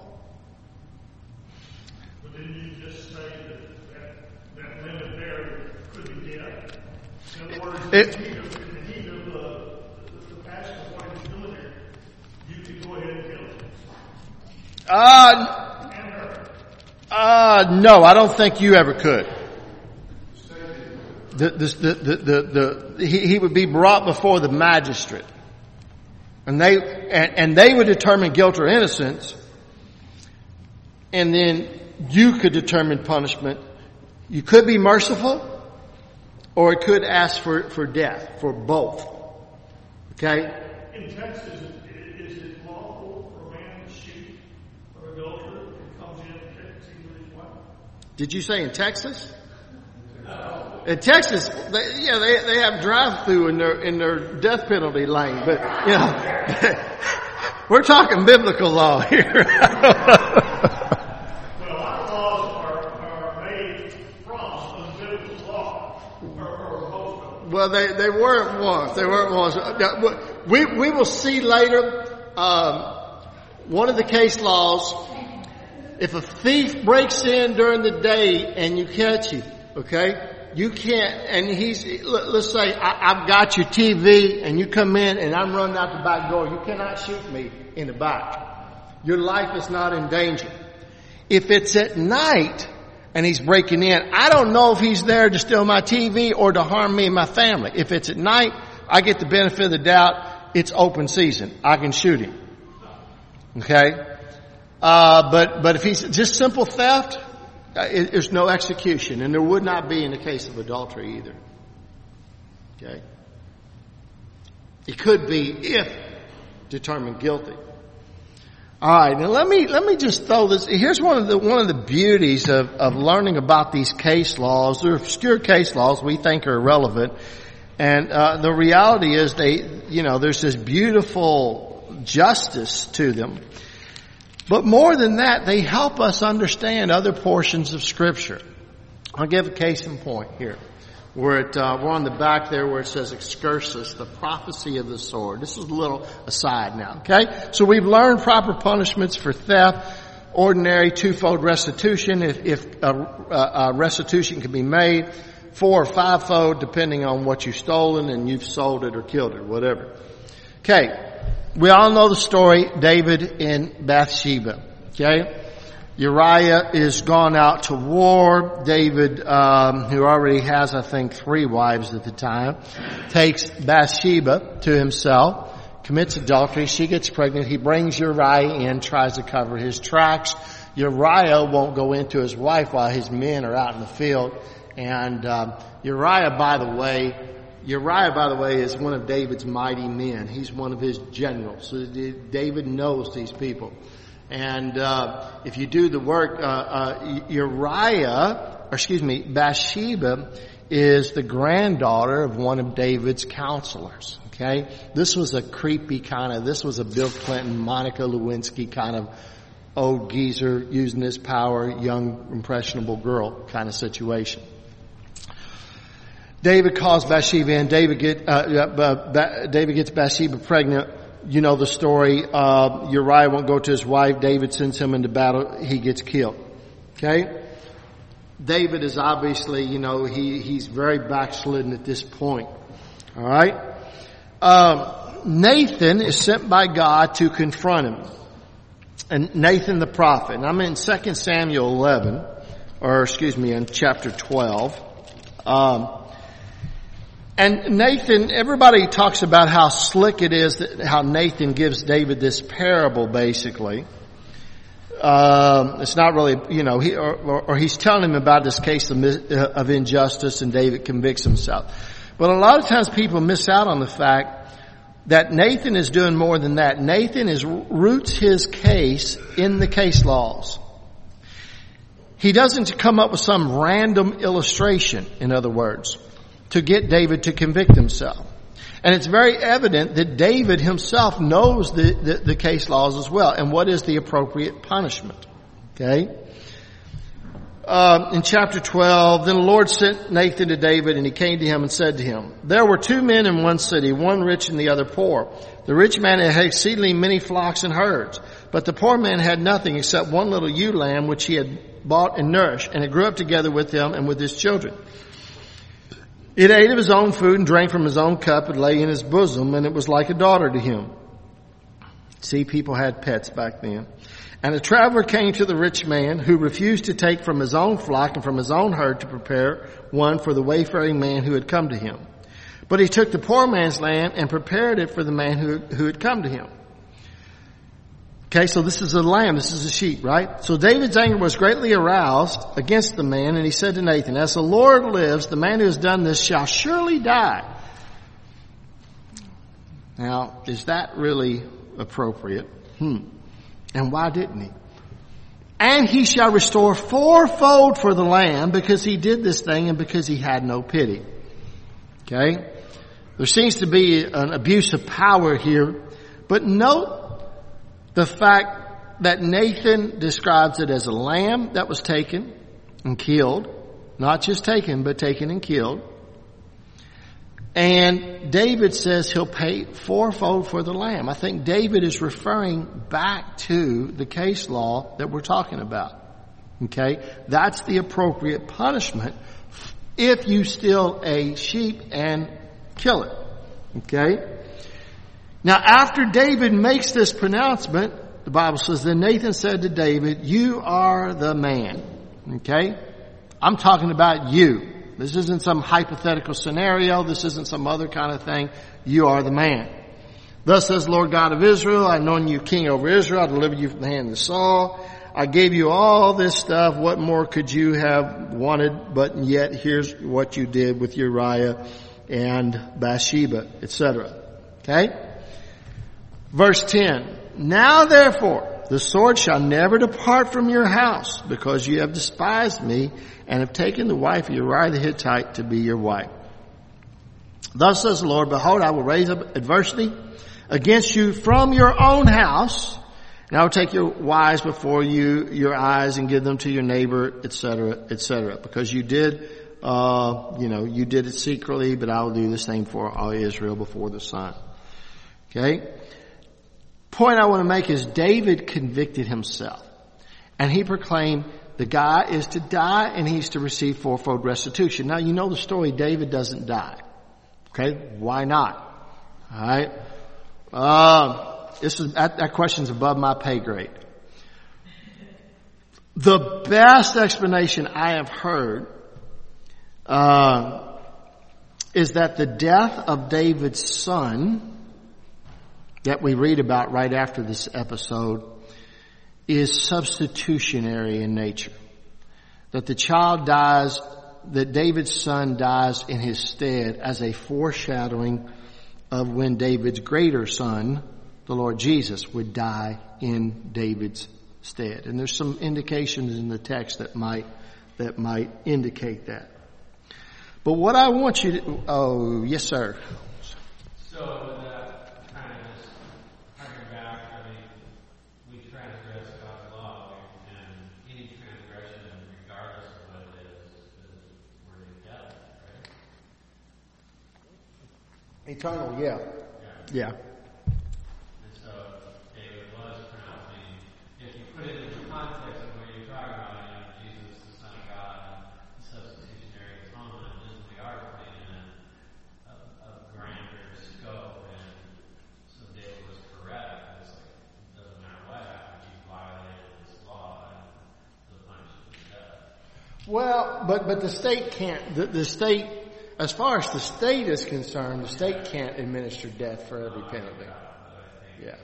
But didn't you just say that that, that limit there could be death? In other words, It, in the heat of, in the, heat of the, the, the passion of what he's doing there, you could go ahead and kill him. uh, And her. uh, no, I don't think you ever could. The, the, the, the, the, he, he would be brought before the magistrate. And they, and, and they would determine guilt or innocence. And then you could determine punishment. You could be merciful, or it could ask for, for death, for both. Okay? In Texas, is it lawful for a man to shoot or adulterer who comes in and takes his wife? Did you say in Texas? In Texas, they, yeah, they they have drive-through in their in their death penalty lane, but you know, we're talking biblical law here. made from unbiblical law, or, or most of them. Well, they, they weren't once. They weren't once. We, we will see later, um, one of the case laws, if a thief breaks in during the day and you catch him, okay, you can't, and he's, let's say I, I've got your T V and you come in and I'm running out the back door. You cannot shoot me in the back. Your life is not in danger. If it's at night and he's breaking in, I don't know if he's there to steal my T V or to harm me and my family. If it's at night, I get the benefit of the doubt. It's open season. I can shoot him. Okay? Uh, but, but if he's just simple theft, uh, it, there's no execution. And there would not be in the case of adultery either. Okay? It could be if determined guilty. All right, now let me let me just throw this. Here's one of the one of the beauties of of learning about these case laws. They're obscure case laws we think are irrelevant, and uh, the reality is they, you know, there's this beautiful justice to them. But more than that, they help us understand other portions of Scripture. I'll give a case in point here. We're at, uh, we're on the back there where it says excursus, the prophecy of the sword. This is a little aside now, okay? So we've learned proper punishments for theft, ordinary twofold restitution, if, if a, a, a restitution can be made, four or fivefold depending on what you've stolen and you've sold it or killed it or whatever. Okay. We all know the story, David and Bathsheba, okay? Uriah is gone out to war. David, um, who already has, I think, three wives at the time, takes Bathsheba to himself, commits adultery. She gets pregnant. He brings Uriah in, tries to cover his tracks. Uriah won't go into his wife while his men are out in the field. And um, Uriah, by the way, Uriah, by the way, is one of David's mighty men. He's one of his generals. So David knows these people. And uh if you do the work, uh, uh Uriah, or excuse me, Bathsheba is the granddaughter of one of David's counselors. Okay? This was a creepy kind of, this was a Bill Clinton, Monica Lewinsky kind of old geezer using his power, young, impressionable girl kind of situation. David calls Bathsheba in. David get, uh, uh, David gets Bathsheba pregnant. You know the story. Uh, Uriah won't go to his wife. David sends him into battle. He gets killed. Okay? David is obviously, you know, he, he's very backslidden at this point. Alright? Um, Nathan is sent by God to confront him. And Nathan the prophet. And I'm in Second Samuel eleven, or excuse me, in chapter twelve. Um, And Nathan, everybody talks about how slick it is, that how Nathan gives David this parable, basically. Um, it's not really, you know, he, or, or, or he's telling him about this case of, of injustice, and David convicts himself. But a lot of times people miss out on the fact that Nathan is doing more than that. Nathan is roots his case in the case laws. He doesn't come up with some random illustration, in other words, to get David to convict himself. And it's very evident that David himself knows the, the, the case laws as well, and what is the appropriate punishment. Okay? Uh, in chapter twelve, then the Lord sent Nathan to David, and he came to him and said to him, there were two men in one city, one rich and the other poor. The rich man had exceedingly many flocks and herds, but the poor man had nothing except one little ewe lamb which he had bought and nourished, and it grew up together with him and with his children. It ate of his own food and drank from his own cup and lay in his bosom, and it was like a daughter to him. See, people had pets back then. And a traveler came to the rich man, who refused to take from his own flock and from his own herd to prepare one for the wayfaring man who had come to him. But he took the poor man's lamb and prepared it for the man who, who had come to him. Okay, so this is a lamb, this is a sheep, right? So David's anger was greatly aroused against the man, and he said to Nathan, as the Lord lives, the man who has done this shall surely die. Now, is that really appropriate? Hmm. And why didn't he? And he shall restore fourfold for the lamb, because he did this thing and because he had no pity. Okay? There seems to be an abuse of power here, but note the fact that Nathan describes it as a lamb that was taken and killed, Not just taken, but taken and killed. And David says he'll pay fourfold for the lamb. I think David is referring back to the case law that we're talking about. Okay? That's the appropriate punishment if you steal a sheep and kill it. Okay? Now, after David makes this pronouncement, the Bible says, then Nathan said to David, you are the man. Okay? I'm talking about you. This isn't some hypothetical scenario. This isn't some other kind of thing. You are the man. Thus says Lord God of Israel, I've known you king over Israel. I delivered you from the hand of Saul. I gave you all this stuff. What more could you have wanted? But yet here's what you did with Uriah and Bathsheba, et cetera. Okay? Verse ten. Now therefore, the sword shall never depart from your house, because you have despised me and have taken the wife of Uriah the Hittite to be your wife. Thus says the Lord, behold, I will raise up adversity against you from your own house, and I will take your wives before you, your eyes, and give them to your neighbor, et cetera, et cetera. Because you did, uh, you know, you did it secretly, but I will do the same for all Israel before the sun. Okay? Point I want to make is David convicted himself, and he proclaimed the guy is to die and he's to receive fourfold restitution. Now, you know the story. David doesn't die. Okay? Why not? All right? Uh, this is, that, that question's above my pay grade. The best explanation I have heard uh, is that the death of David's son that we read about right after this episode is substitutionary in nature. That the child dies, that David's son dies in his stead as a foreshadowing of when David's greater son, the Lord Jesus, would die in David's stead. And there's some indications in the text that might, that might indicate that. But what I want you to, oh, yes sir. So, Eternal, yeah. Yeah. And so David was pronouncing, if you put it in the context of what you're talking about, you know, Jesus, the Son of God, the substitutionary atonement, then we are putting in a, a grander scope. And so David was correct. It's like, it doesn't matter what happened, you violated this law, and the punishment is death. Well, but, but the state can't, the, the state, as far as the state is concerned, the state can't administer death for every penalty. Yeah.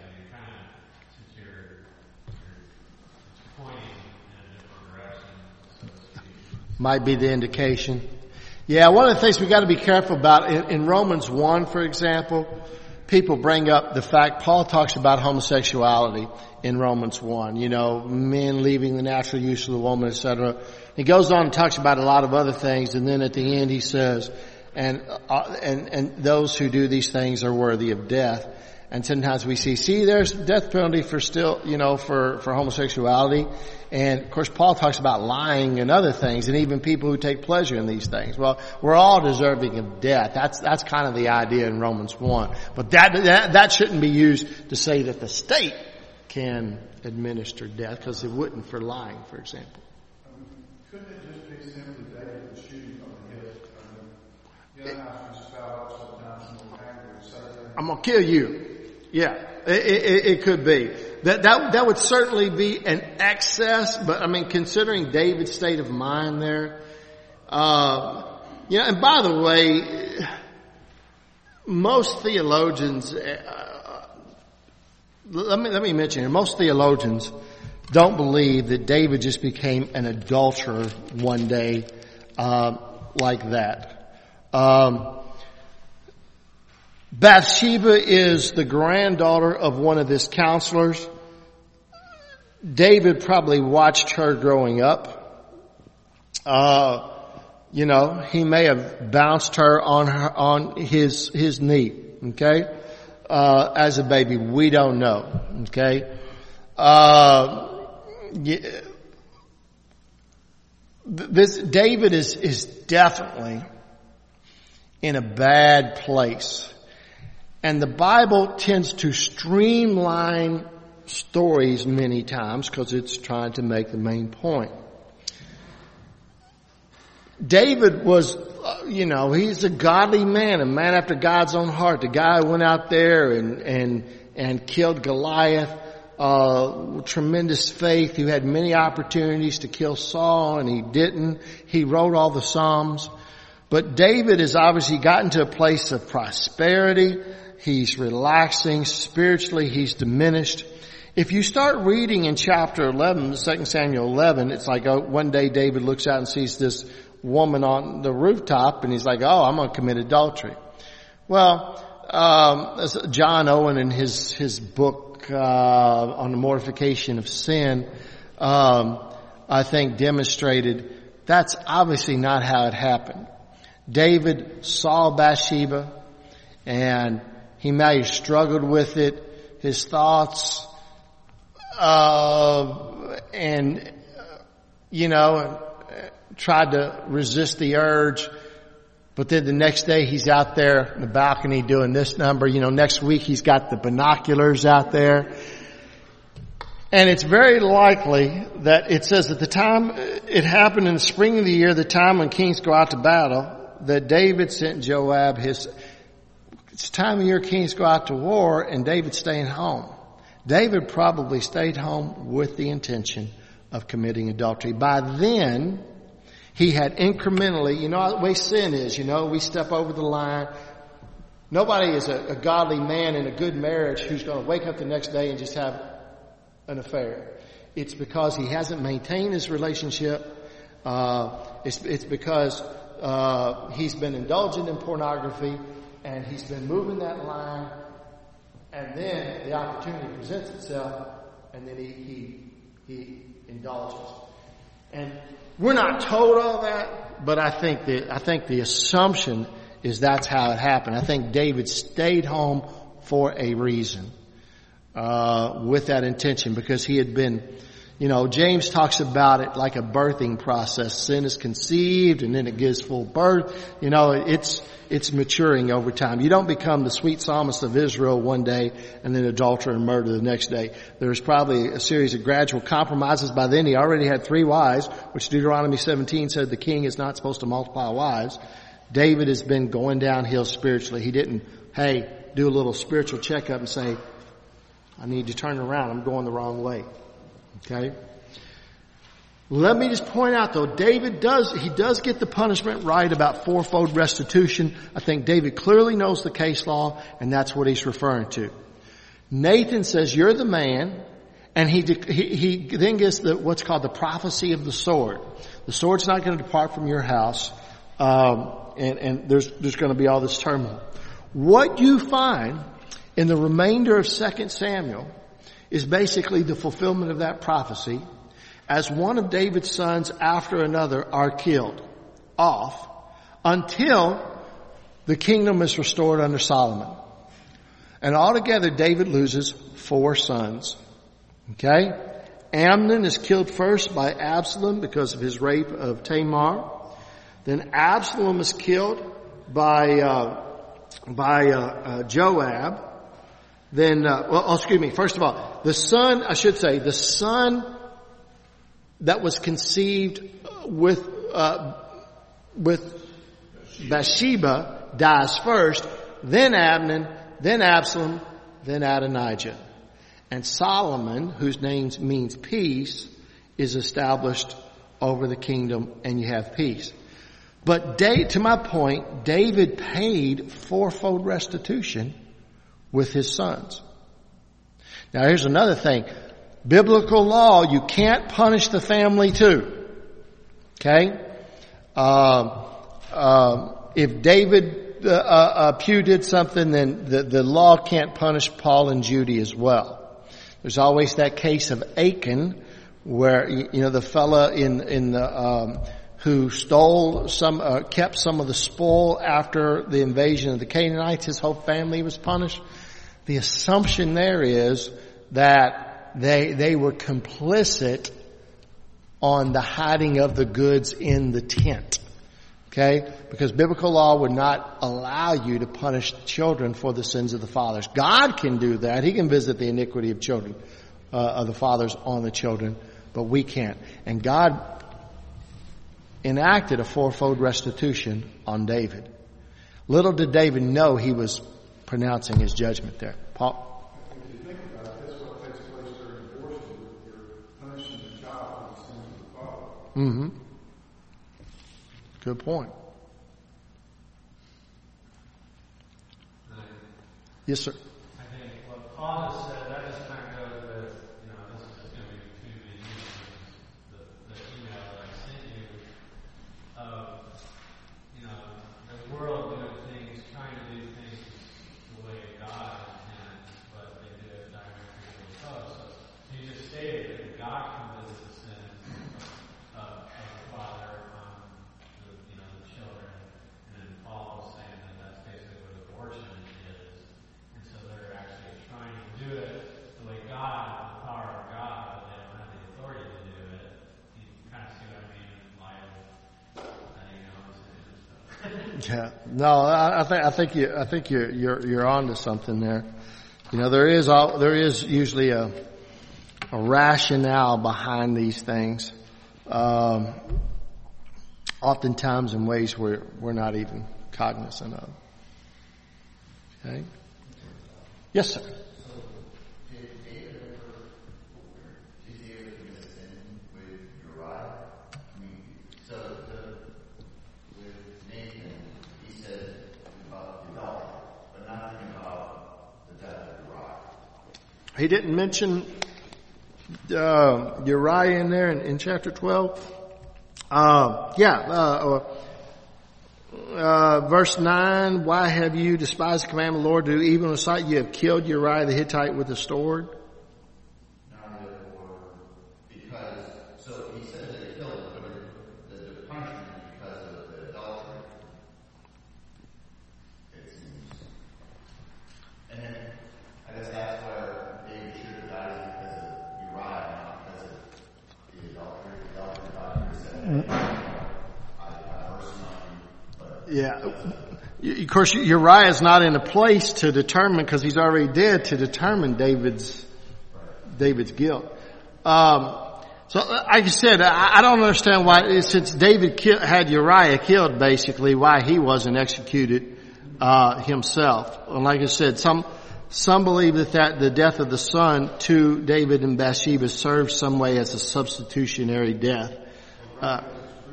Might be the indication. Yeah, one of the things we got to be careful about in, in Romans one, for example, people bring up the fact Paul talks about homosexuality in Romans one. You know, men leaving the natural use of the woman, et cetera. He goes on and talks about a lot of other things, and then at the end he says, and uh, and and those who do these things are worthy of death. And sometimes we see, see, there's death penalty for still, you know, for for homosexuality, and of course Paul talks about lying and other things, and even people who take pleasure in these things. Well, we're all deserving of death. That's that's kind of the idea in Romans one. But that that, that shouldn't be used to say that the state can administer death, because it wouldn't for lying, for example. Couldn't it just be simply David shooting from the hip? I mean, you know how you spout sometimes more angry and say, I'm gonna kill you. Yeah, it, it, it could be. That, that, that would certainly be an excess, but I mean, considering David's state of mind there, uh, you know, and by the way, most theologians, uh, let me, let me mention here, most theologians don't believe that David just became an adulterer one day, uh, like that. Um, Bathsheba is the granddaughter of one of his counselors. David probably watched her growing up. Uh, you know, he may have bounced her on her, on his, his knee, okay? Uh, as a baby. We don't know, okay? Uh, yeah. This David is is definitely in a bad place. And the Bible tends to streamline stories many times because it's trying to make the main point. David was, you know, he's a godly man, a man after God's own heart. The guy who went out there and, and, and killed Goliath, uh, tremendous faith, who had many opportunities to kill Saul and he didn't. He wrote all the Psalms. But David has obviously gotten to a place of prosperity. He's relaxing. Spiritually, he's diminished. If you start reading in chapter eleven, Second Samuel eleven, it's like oh, one day David looks out and sees this woman on the rooftop and he's like, oh, I'm going to commit adultery. Well, um, John Owen in his, his book, uh, on the mortification of sin, um, I think demonstrated that's obviously not how it happened. David saw Bathsheba and he may have struggled with it, his thoughts, uh, and, you know, tried to resist the urge, but then the next day he's out there in the balcony doing this number. You know, next week he's got the binoculars out there. And it's very likely that it says at the time it happened in the spring of the year, the time when kings go out to battle, that David sent Joab his, it's the time of year kings go out to war and David's staying home. David probably stayed home with the intention of committing adultery. By then, he had incrementally, you know, the way sin is, you know, we step over the line. Nobody is a, a godly man in a good marriage who's going to wake up the next day and just have an affair. It's because he hasn't maintained his relationship. Uh, it's, it's because, uh, he's been indulgent in pornography and he's been moving that line, and then the opportunity presents itself and then he, he, he indulges. And we're not told all that, but I think that, I think the assumption is that's how it happened. I think David stayed home for a reason, uh, with that intention, because he had been, you know, James talks about it like a birthing process. Sin is conceived and then it gives full birth. You know, it's, it's maturing over time. You don't become the sweet psalmist of Israel one day and then adulterer and murder the next day. There's probably a series of gradual compromises. By then he already had three wives, which Deuteronomy seventeen said the king is not supposed to multiply wives. David has been going downhill spiritually. He didn't, hey, do a little spiritual checkup and say, I need to turn around. I'm going the wrong way. Okay? Let me just point out though, David does, he does get the punishment right about fourfold restitution. I think David clearly knows the case law, and that's what he's referring to. Nathan says, you're the man, and he, he, he then gets the, what's called the prophecy of the sword. The sword's not going to depart from your house, um, and, and there's, there's going to be all this turmoil. What you find in the remainder of Second Samuel is basically the fulfillment of that prophecy, as one of David's sons after another are killed off until the kingdom is restored under Solomon. And altogether David loses four sons. Okay? Amnon is killed first by Absalom because of his rape of Tamar. Then Absalom is killed by, uh, by, uh, uh, Joab. Then, uh, well, oh, excuse me, first of all, the son, I should say, the son that was conceived with, uh, with Bathsheba dies first, then Amnon, then Absalom, then Adonijah. And Solomon, whose name means peace, is established over the kingdom, and you have peace. But David, to my point, David paid fourfold restitution with his sons. Now here's another thing. Biblical law, you can't punish the family too. Okay? Um, um, if David uh, uh, Pugh did something, then the, the law can't punish Paul and Judy as well. There's always that case of Achan, where you know the fella in in the um, who stole some, uh, kept some of the spoil after the invasion of the Canaanites. His whole family was punished. The assumption there is that They, they were complicit on the hiding of the goods in the tent. Okay? Because biblical law would not allow you to punish children for the sins of the fathers. God can do that. He can visit the iniquity of children, uh, of the fathers on the children, but we can't. And God enacted a fourfold restitution on David. Little did David know he was pronouncing his judgment there. Paul? If you think about it, that's what takes place during abortion. You're punishing the child for the sins of the father. Mm-hmm. Good point. Yes, sir. I think what Paul has said, that just kind of goes with, you know, this is going to be between me and you, the, the email that I sent you, of, you know, the world doing things, trying to do things the way God intends, but they do it directly to the post. So he just stated that God can visit the sins of, of the father on the, you know, the children, and then Paul was saying that that's basically what abortion is. And so they're actually trying to do it the way God, the power of God, but they don't have the authority to do it. You kind of see what I mean in light of that, you know, and stuff. Yeah. No, I, I think I think you I think you're you're you're onto something there. You know, there is all there is usually a a rationale behind these things. Um, oftentimes in ways we're we're not even cognizant of. Okay. Yes, sir. He didn't mention uh, Uriah in there in, in chapter twelve. Uh, yeah, uh, uh, verse nine, why have you despised the commandment of the Lord to do evil in his sight? You have killed Uriah the Hittite with a sword. Because, so he said that he killed him, but the, the punishment because of the adultery, it seems. And then, I guess that's where David should have died because of Uriah, not because of the adultery. The adultery doctor said, I have mercy on you. Yeah. Of course, Uriah is not in a place to determine, because he's already dead, to determine David's David's guilt. Um, so, like I said, I, I don't understand why, since David ki- had Uriah killed, basically, why he wasn't executed uh, himself. And like I said, some some believe that, that the death of the son to David and Bathsheba served some way as a substitutionary death. Uh,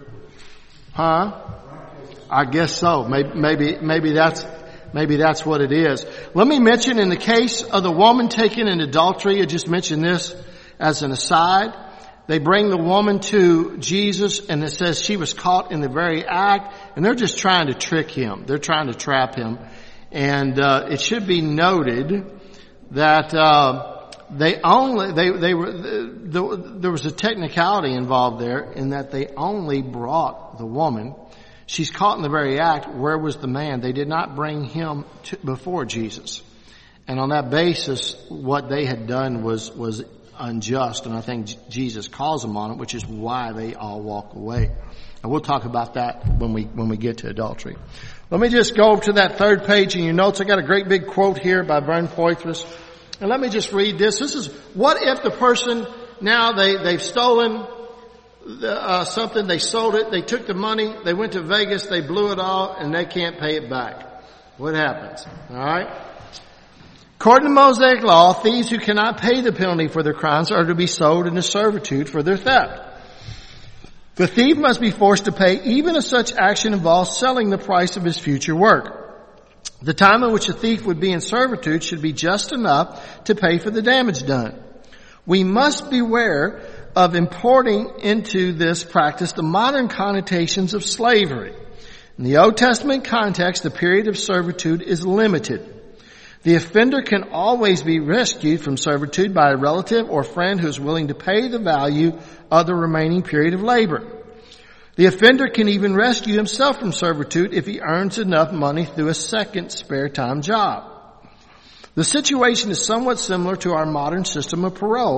huh? I guess so. Maybe, maybe, maybe that's, maybe that's what it is. Let me mention in the case of the woman taken in adultery, I just mentioned this as an aside. They bring the woman to Jesus and it says she was caught in the very act, and they're just trying to trick him. They're trying to trap him. And, uh, it should be noted that, uh, they only, they, they were, the, the, there was a technicality involved there in that they only brought the woman. She's caught in the very act. Where was the man? They did not bring him to, before Jesus. And on that basis, what they had done was, was unjust. And I think Jesus calls them on it, which is why they all walk away. And we'll talk about that when we, when we get to adultery. Let me just go to that third page in your notes. I got a great big quote here by Vern Poitras. And let me just read this. This is, what if the person, now they, they've stolen Uh, something, they sold it, they took the money, they went to Vegas, they blew it all, and they can't pay it back. What happens? Alright? According to Mosaic law, thieves who cannot pay the penalty for their crimes are to be sold into servitude for their theft. The thief must be forced to pay, even if such action involves selling the price of his future work. The time in which a thief would be in servitude should be just enough to pay for the damage done. We must beware of importing into this practice the modern connotations of slavery. In the Old Testament context, the period of servitude is limited. The offender can always be rescued from servitude by a relative or friend who is willing to pay the value of the remaining period of labor. The offender can even rescue himself from servitude if he earns enough money through a second spare time job. The situation is somewhat similar to our modern system of parole,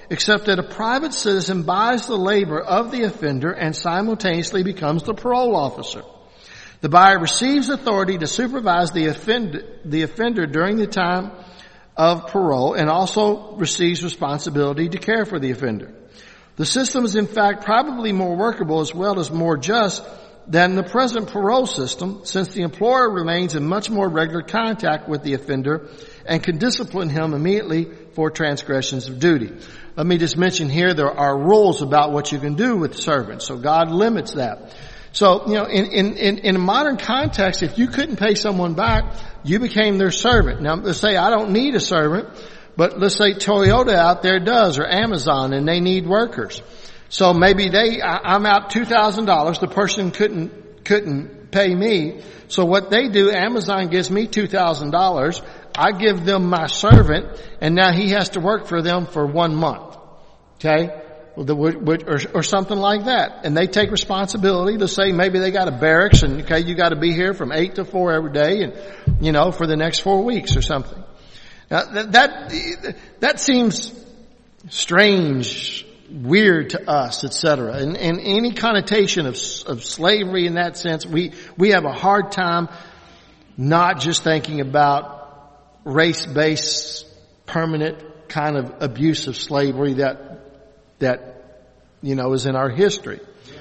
except that a private citizen buys the labor of the offender and simultaneously becomes the parole officer. The buyer receives authority to supervise the offender, the offender during the time of parole and also receives responsibility to care for the offender. The system is in fact probably more workable as well as more just than the present parole system, since the employer remains in much more regular contact with the offender and can discipline him immediately for transgressions of duty. Let me just mention here there are rules about what you can do with servants, so God limits that. So, you know, in, in, in, in a modern context, if you couldn't pay someone back, you became their servant. Now, let's say I don't need a servant, but let's say Toyota out there does, or Amazon, and they need workers. So maybe they, I, I'm out two thousand dollars, the person couldn't, couldn't pay me. So what they do, Amazon gives me two thousand dollars, I give them my servant, and now he has to work for them for one month. Okay? Or, or something like that. And they take responsibility to say maybe they got a barracks and, okay, you got to be here from eight to four every day and, you know, for the next four weeks or something. Now, that, that, that seems strange, weird to us, et cetera. And, and any connotation of, of slavery in that sense, we, we have a hard time not just thinking about race-based, permanent kind of abuse of slavery that that, you know, is in our history.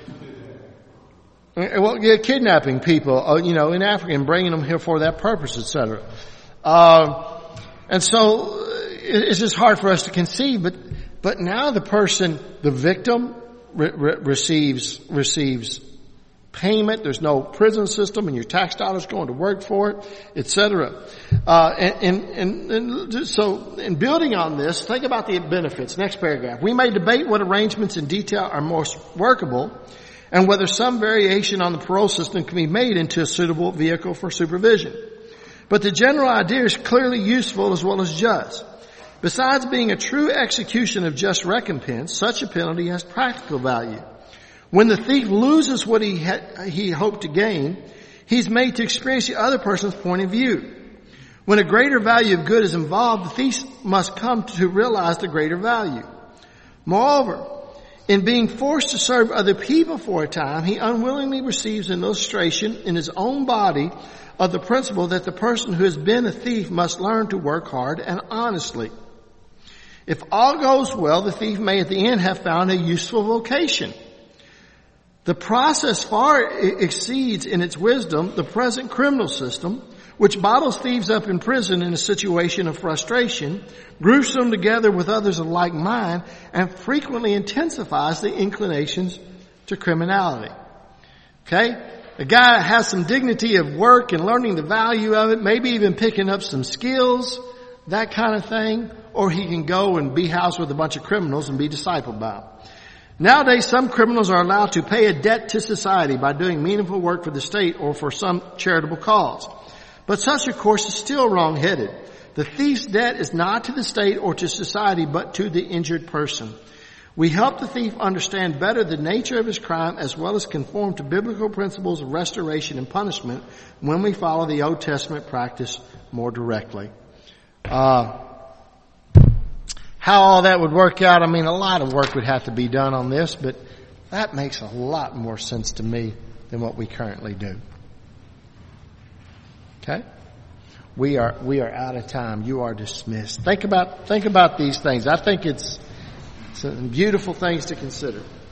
Well, yeah, kidnapping people, uh, you know, in Africa and bringing them here for that purpose, et cetera. Uh, and so it's just hard for us to conceive, but, but now the person, the victim re- re- receives, receives payment. There's no prison system and your tax dollars going to work for it, et cetera. Uh, and, and, and so in building on this, think about the benefits. Next paragraph. We may debate what arrangements in detail are most workable and whether some variation on the parole system can be made into a suitable vehicle for supervision. But the general idea is clearly useful as well as just. Besides being a true execution of just recompense, such a penalty has practical value. When the thief loses what he had, he hoped to gain, he's made to experience the other person's point of view. When a greater value of good is involved, the thief must come to realize the greater value. Moreover, in being forced to serve other people for a time, he unwillingly receives an illustration in his own body of the principle that the person who has been a thief must learn to work hard and honestly. If all goes well, the thief may at the end have found a useful vocation. The process far exceeds in its wisdom the present criminal system, which bottles thieves up in prison in a situation of frustration, groups them together with others of like mind, and frequently intensifies the inclinations to criminality. Okay? A guy has some dignity of work and learning the value of it, maybe even picking up some skills, that kind of thing, or he can go and be housed with a bunch of criminals and be discipled by them. Nowadays, some criminals are allowed to pay a debt to society by doing meaningful work for the state or for some charitable cause. But such a course is still wrong-headed. The thief's debt is not to the state or to society, but to the injured person. We help the thief understand better the nature of his crime as well as conform to biblical principles of restoration and punishment when we follow the Old Testament practice more directly. Uh, how all that would work out, I mean, a lot of work would have to be done on this, but that makes a lot more sense to me than what we currently do. Okay? We are, we are out of time. You are dismissed. Think about, think about these things. I think it's some beautiful things to consider.